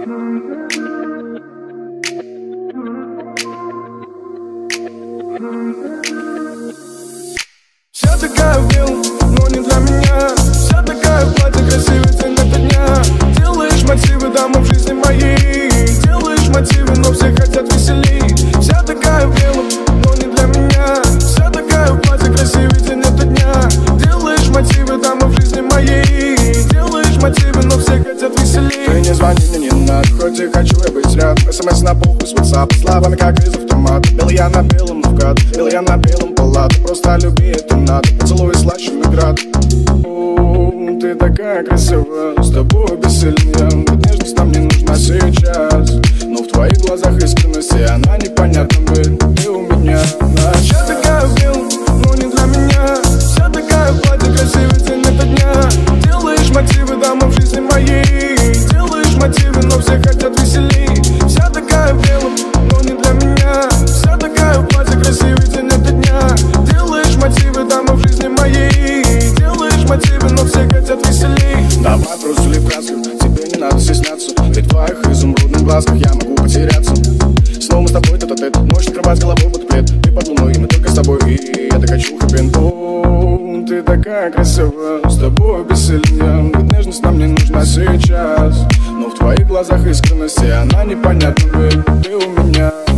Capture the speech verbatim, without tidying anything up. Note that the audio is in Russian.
Вся такая в белом, но не для меня. Вся такая в платье, красивый день это дня. Делаешь мотивы, дама в жизни моей. Делаешь мотивы, но все хотят веселей. Вся такая в белом, но не для меня. Вся такая в платье, красивый день это дня. Делаешь мотивы, дама в жизни моей. Делаешь мотивы, но все хотят веселей. Ты не звони, мне не надо, хоть и хочу я быть рядом. СМС на похуй с WhatsApp, словами как из автомата. Белый я на белом в гад, белый я на белом палат. Просто люби, это надо, поцелуй слаще наград. О, ты такая красивая, с тобой бессильнее. Ведь нежность нам не нужна сейчас. Но в твоих глазах искренность, и она непонятна, ведь ты у меня. Вся такая в белом, но не для меня. Вся такая в платье, красивый день это дня. Делаешь мотивы, дама в жизни моей. Делаешь мотивы, но все хотят веселей. Вся такая в белом, но не для меня. Вся такая в платье, красивый день это дня. Делаешь мотивы, дама в жизни моей. Делаешь мотивы, но все хотят веселей. Давай просто лепраться, тебе не надо стесняться. Ведь в твоих изумрудных глазках я могу потеряться. Снова мы с тобой тет-а-тет, ночь накрывать головой под плед. Ты под луной, и мы только с тобой, и я так хочу хэппи-энд. О, ты такая красивая, с тобой бессильнее. Ведь нежность нам не нужна сейчас. Но в твоих глазах искренность, и она непонятна, ведь ты у меня.